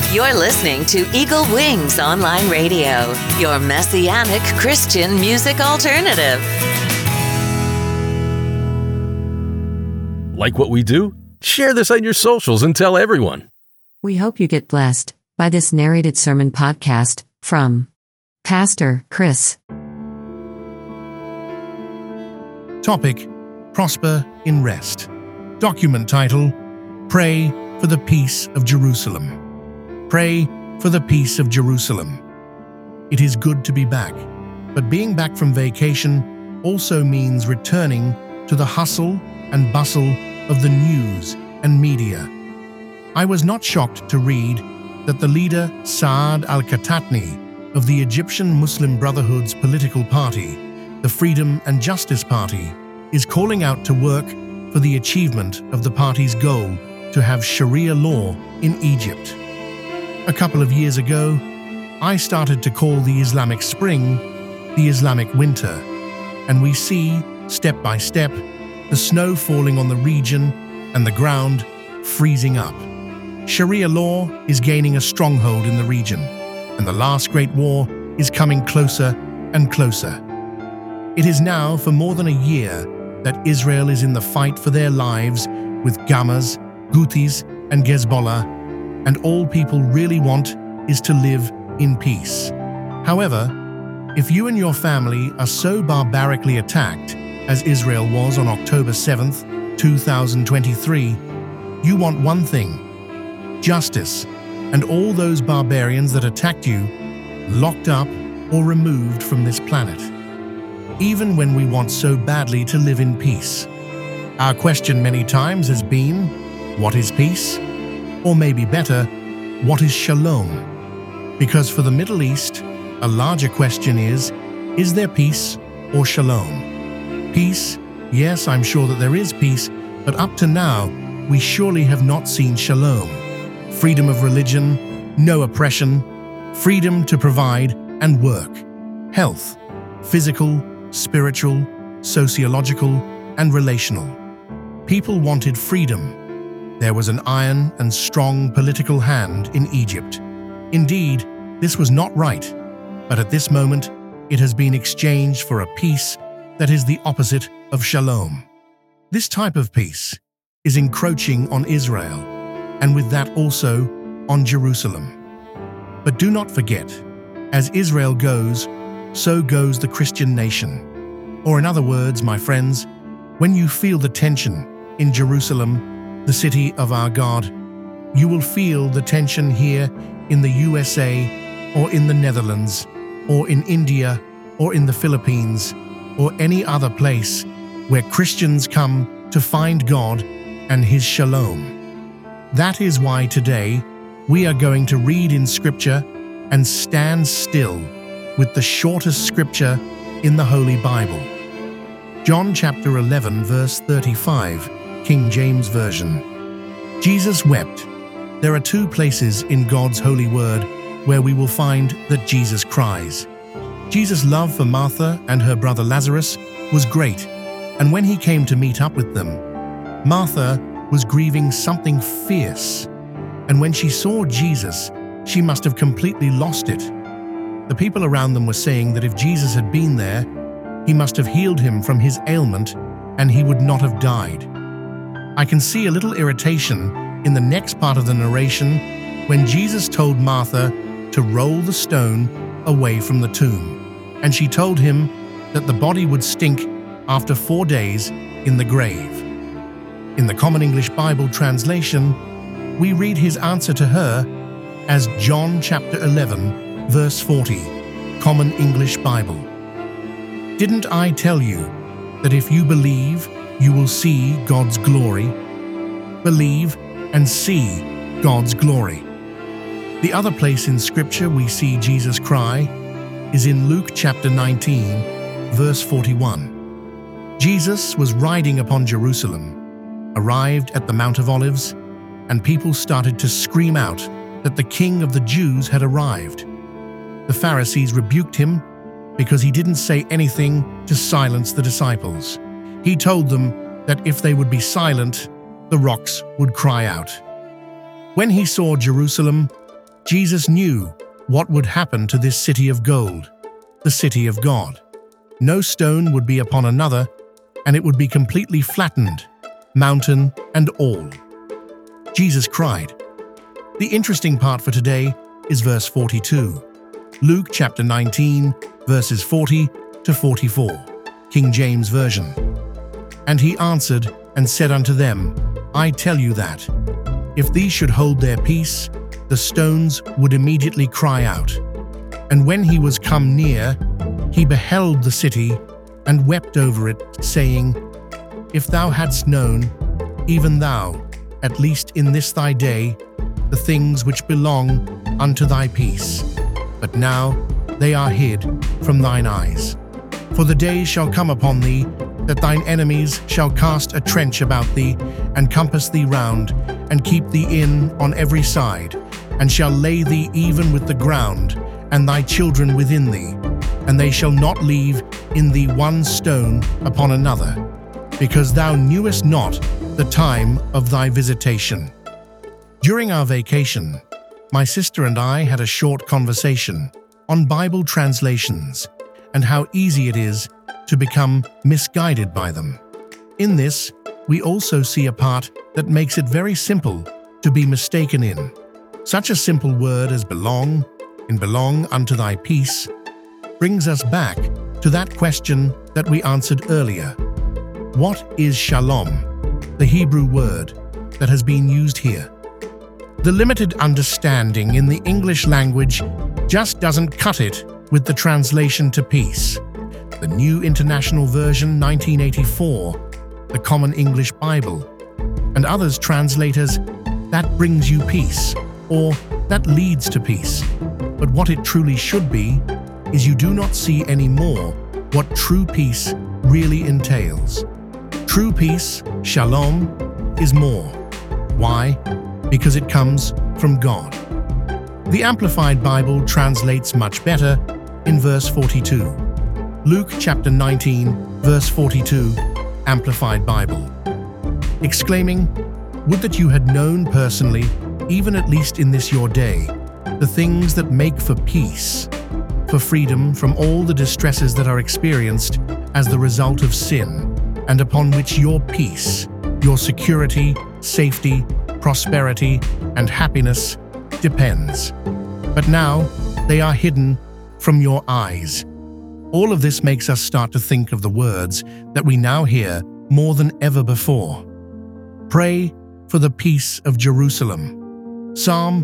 You're listening to Eagle Wings Online Radio, your messianic Christian music alternative. Like what we do? Share this on your socials and tell everyone. We hope you get blessed by this narrated sermon podcast from Pastor Chris. Topic: Prosper in Rest. Document title: Pray for the Peace of Jerusalem. Pray for the peace of Jerusalem. It is good to be back, but being back from vacation also means returning to the hustle and bustle of the news and media. I was not shocked to read that the leader Saad al-Khatani of the Egyptian Muslim Brotherhood's political party, the Freedom and Justice Party, is calling out to work for the achievement of the party's goal to have Sharia law in Egypt. A couple of years ago, I started to call the Islamic Spring the Islamic Winter, and we see, step by step, the snow falling on the region and the ground freezing up. Sharia law is gaining a stronghold in the region, and the last great war is coming closer and closer. It is now for more than a year that Israel is in the fight for their lives with Hamas, Houthis, and Hezbollah, and all people really want is to live in peace. However, if you and your family are so barbarically attacked as Israel was on October 7th, 2023, you want one thing: justice, and all those barbarians that attacked you locked up or removed from this planet. Even when we want so badly to live in peace. Our question many times has been, what is peace? Or maybe better, what is shalom? Because for the Middle East, a larger question is there peace or shalom? Peace, yes, I'm sure that there is peace, but up to now, we surely have not seen shalom. Freedom of religion, no oppression, freedom to provide and work, health, physical, spiritual, sociological, and relational. People wanted freedom. There was an iron and strong political hand in Egypt. Indeed, this was not right, but at this moment, it has been exchanged for a peace that is the opposite of shalom. This type of peace is encroaching on Israel, and with that also on Jerusalem. But do not forget, as Israel goes, so goes the Christian nation. Or in other words, my friends, when you feel the tension in Jerusalem, the city of our God, you will feel the tension here in the USA, or in the Netherlands, or in India, or in the Philippines, or any other place where Christians come to find God and His shalom. That is why today we are going to read in Scripture and stand still with the shortest Scripture in the Holy Bible. John chapter 11 verse 35, King James Version. Jesus wept. There are two places in God's holy word where we will find that Jesus cries. Jesus' love for Martha and her brother Lazarus was great, and when he came to meet up with them, Martha was grieving something fierce, and when she saw Jesus, she must have completely lost it. The people around them were saying that if Jesus had been there, he must have healed him from his ailment and he would not have died. I can see a little irritation in the next part of the narration when Jesus told Martha to roll the stone away from the tomb, and she told him that the body would stink after 4 days in the grave. In the Common English Bible translation, we read his answer to her as John chapter 11, verse 40, Common English Bible. Didn't I tell you that if you believe, you will see God's glory? Believe and see God's glory. The other place in Scripture we see Jesus cry is in Luke chapter 19, verse 41. Jesus was riding upon Jerusalem, arrived at the Mount of Olives, and people started to scream out that the King of the Jews had arrived. The Pharisees rebuked him because he didn't say anything to silence the disciples. He told them that if they would be silent, the rocks would cry out. When he saw Jerusalem, Jesus knew what would happen to this city of gold, the city of God. No stone would be upon another, and it would be completely flattened, mountain and all. Jesus cried. The interesting part for today is verse 42. Luke chapter 19, verses 40 to 44, King James Version. And he answered and said unto them, I tell you that, if these should hold their peace, the stones would immediately cry out. And when he was come near, he beheld the city, and wept over it, saying, If thou hadst known, even thou, at least in this thy day, the things which belong unto thy peace. But now they are hid from thine eyes. For the day shall come upon thee, that thine enemies shall cast a trench about thee, and compass thee round, and keep thee in on every side, and shall lay thee even with the ground, and thy children within thee, and they shall not leave in thee one stone upon another, because thou knewest not the time of thy visitation. During our vacation, my sister and I had a short conversation on Bible translations and how easy it is to become misguided by them. In this, we also see a part that makes it very simple to be mistaken in. Such a simple word as belong, in belong unto thy peace, brings us back to that question that we answered earlier. What is shalom, the Hebrew word that has been used here? The limited understanding in the English language just doesn't cut it with the translation to peace. The New International Version 1984, the Common English Bible, and others translators, that brings you peace, or that leads to peace. But what it truly should be is you do not see anymore what true peace really entails. True peace, shalom, is more. Why? Because it comes from God. The Amplified Bible translates much better in verse 42. Luke chapter 19, verse 42, Amplified Bible. Exclaiming, Would that you had known personally, even at least in this your day, the things that make for peace, for freedom from all the distresses that are experienced as the result of sin, and upon which your peace, your security, safety, prosperity, and happiness depends. But now they are hidden from your eyes. All of this makes us start to think of the words that we now hear more than ever before. Pray for the peace of Jerusalem. Psalm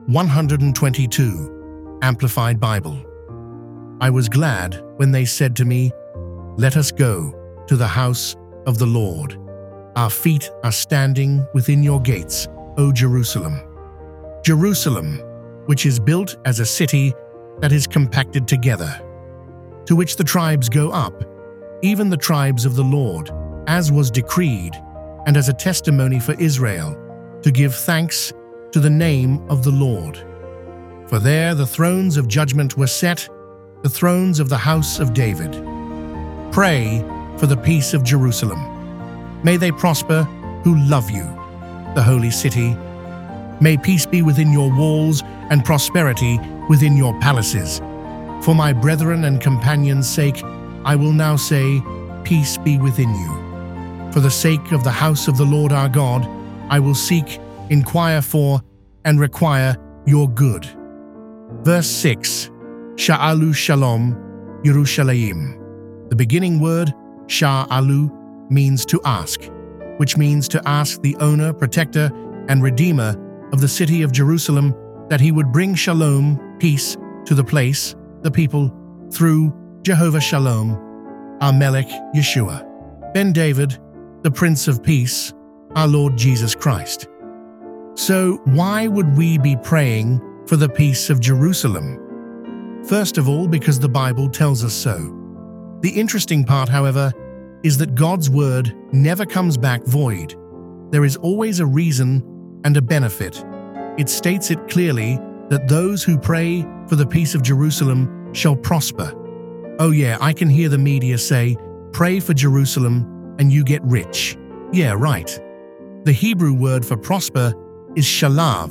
122, Amplified Bible. I was glad when they said to me, Let us go to the house of the Lord. Our feet are standing within your gates, O Jerusalem. Jerusalem, which is built as a city that is compacted together, to which the tribes go up, even the tribes of the Lord, as was decreed, and as a testimony for Israel, to give thanks to the name of the Lord. For there the thrones of judgment were set, the thrones of the house of David. Pray for the peace of Jerusalem. May they prosper who love you, the holy city. May peace be within your walls and prosperity within your palaces. For my brethren and companions' sake, I will now say, Peace be within you. For the sake of the house of the Lord our God, I will seek, inquire for, and require your good. Verse 6, Sha'alu Shalom, Yerushalayim. The beginning word, Sha'alu, means to ask, which means to ask the owner, protector, and redeemer of the city of Jerusalem that he would bring shalom, peace, to the place, the people, through Jehovah Shalom, our Melech Yeshua, Ben David, the Prince of Peace, our Lord Jesus Christ. So why would we be praying for the peace of Jerusalem? First of all, because the Bible tells us so. The interesting part, however, is that God's word never comes back void. There is always a reason and a benefit. It states it clearly that those who pray for the peace of Jerusalem shall prosper. Oh yeah, I can hear the media say, pray for Jerusalem and you get rich. Yeah, right. The Hebrew word for prosper is shalav,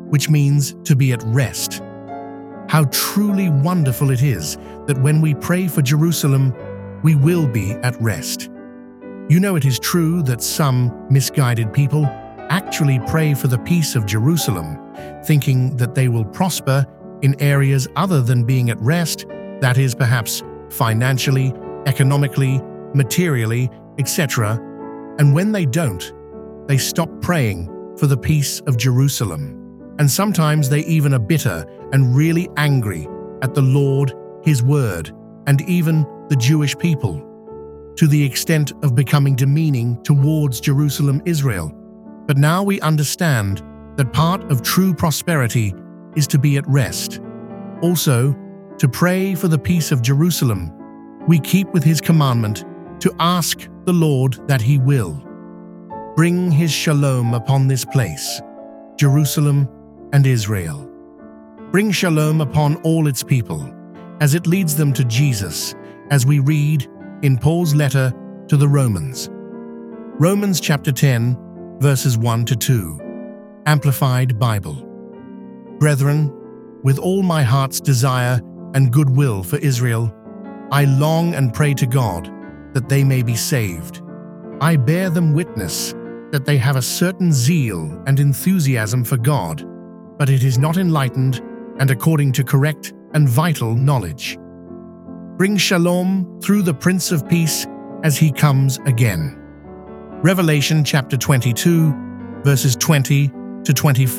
which means to be at rest. How truly wonderful it is that when we pray for Jerusalem, we will be at rest. You know, it is true that some misguided people actually pray for the peace of Jerusalem, thinking that they will prosper in areas other than being at rest, that is, perhaps financially, economically, materially, etc. And when they don't, they stop praying for the peace of Jerusalem. And sometimes they even are bitter and really angry at the Lord, His Word, and even the Jewish people, to the extent of becoming demeaning towards Jerusalem, Israel. But now we understand that part of true prosperity is to be at rest. Also, to pray for the peace of Jerusalem, we keep with His commandment to ask the Lord that He will bring His shalom upon this place, Jerusalem and Israel. Bring shalom upon all its people, as it leads them to Jesus, as we read in Paul's letter to the Romans. Romans chapter 10, verses 1 to 2, Amplified Bible. Brethren, with all my heart's desire and goodwill for Israel, I long and pray to God that they may be saved. I bear them witness that they have a certain zeal and enthusiasm for God, but it is not enlightened and according to correct and vital knowledge. Bring shalom through the Prince of Peace as He comes again. Revelation chapter 22, verses 20 to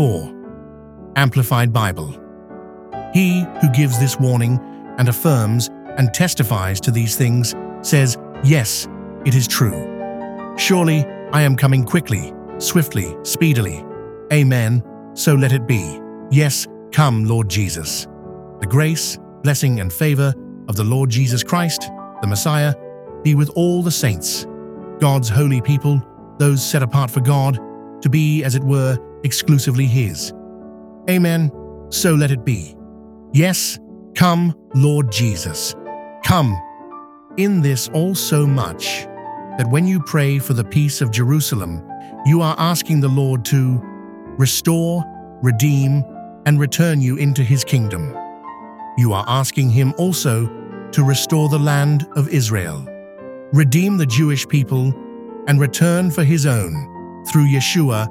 24. Amplified Bible. He who gives this warning and affirms and testifies to these things says, "Yes, it is true. Surely I am coming quickly, swiftly, speedily. Amen. So let it be. Yes, come, Lord Jesus." The grace, blessing, and favor of the Lord Jesus Christ, the Messiah, be with all the saints, God's holy people, those set apart for God, to be, as it were, exclusively His. Amen. So let it be. Yes, come, Lord Jesus. Come. In this all so much, that when you pray for the peace of Jerusalem, you are asking the Lord to restore, redeem, and return you into His kingdom. You are asking Him also to restore the land of Israel, redeem the Jewish people, and return for His own, through Yeshua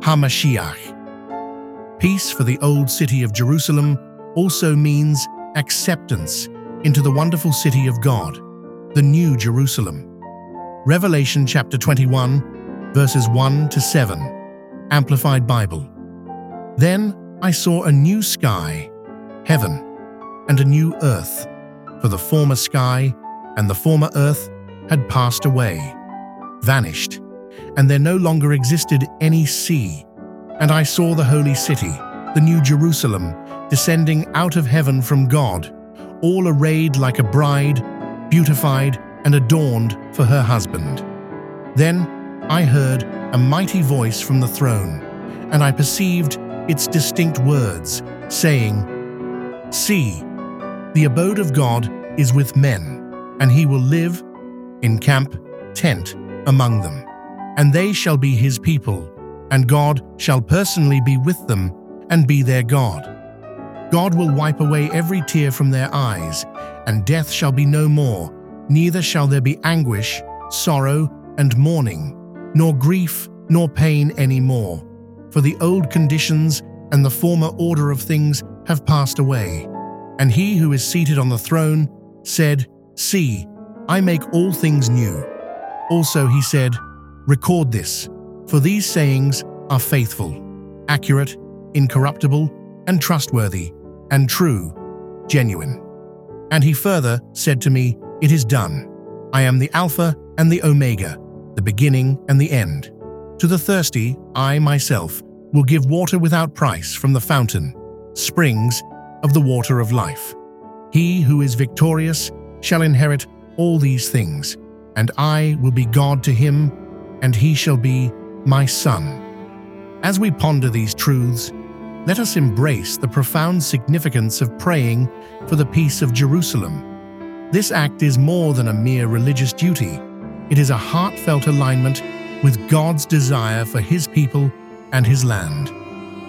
HaMashiach. Peace for the old city of Jerusalem also means acceptance into the wonderful city of God, the New Jerusalem. Revelation chapter 21, verses 1 to 7, Amplified Bible. Then I saw a new sky, heaven, and a new earth, for the former sky and the former earth had passed away, vanished, and there no longer existed any sea. And I saw the holy city, the New Jerusalem, descending out of heaven from God, all arrayed like a bride, beautified and adorned for her husband. Then I heard a mighty voice from the throne, and I perceived its distinct words, saying, "See, the abode of God is with men, and He will live, encamp, tent among them, and they shall be His people, and God shall personally be with them and be their God. God will wipe away every tear from their eyes, and death shall be no more, neither shall there be anguish, sorrow, and mourning, nor grief, nor pain any more, for the old conditions and the former order of things have passed away." And He who is seated on the throne said, "See, I make all things new." Also He said, "Record this, for these sayings are faithful, accurate, incorruptible, and trustworthy, and true, genuine." And He further said to me, "It is done. I am the Alpha and the Omega, the beginning and the end. To the thirsty, I myself will give water without price from the fountain, springs of the water of life. He who is victorious shall inherit all these things, and I will be God to him, and he shall be my son." As we ponder these truths, let us embrace the profound significance of praying for the peace of Jerusalem. This act is more than a mere religious duty. It is a heartfelt alignment with God's desire for His people and His land.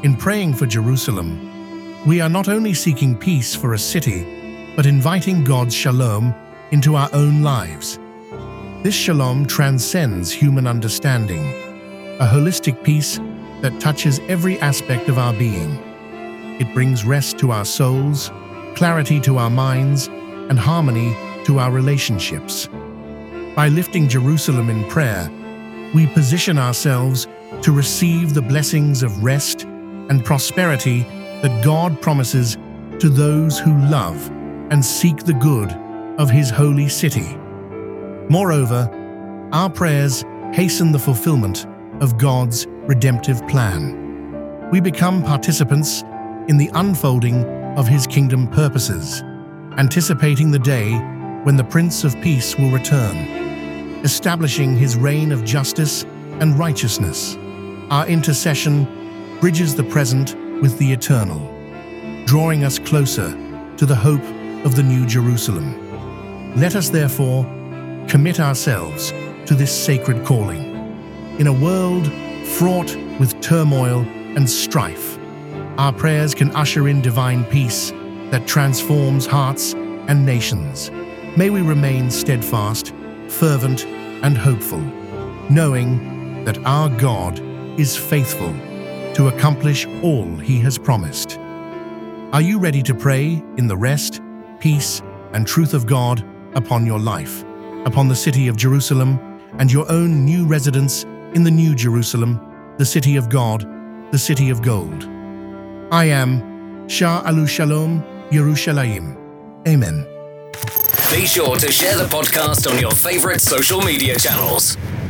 In praying for Jerusalem, we are not only seeking peace for a city, but inviting God's shalom into our own lives. This shalom transcends human understanding, a holistic peace that touches every aspect of our being. It brings rest to our souls, clarity to our minds, and harmony to our relationships. By lifting Jerusalem in prayer, we position ourselves to receive the blessings of rest and prosperity that God promises to those who love and seek the good of His holy city. Moreover, our prayers hasten the fulfillment of God's redemptive plan. We become participants in the unfolding of His kingdom purposes, anticipating the day when the Prince of Peace will return, establishing His reign of justice and righteousness. Our intercession bridges the present with the eternal, drawing us closer to the hope of the New Jerusalem. Let us therefore commit ourselves to this sacred calling. In a world fraught with turmoil and strife, our prayers can usher in divine peace that transforms hearts and nations. May we remain steadfast, fervent, and hopeful, knowing that our God is faithful to accomplish all He has promised. Are you ready to pray in the rest, peace, and truth of God upon your life, upon the city of Jerusalem, and your own new residence in the New Jerusalem, the city of God, the city of gold? I am Shah Alu Shalom Yerushalayim. Amen. Be sure to share the podcast on your favorite social media channels.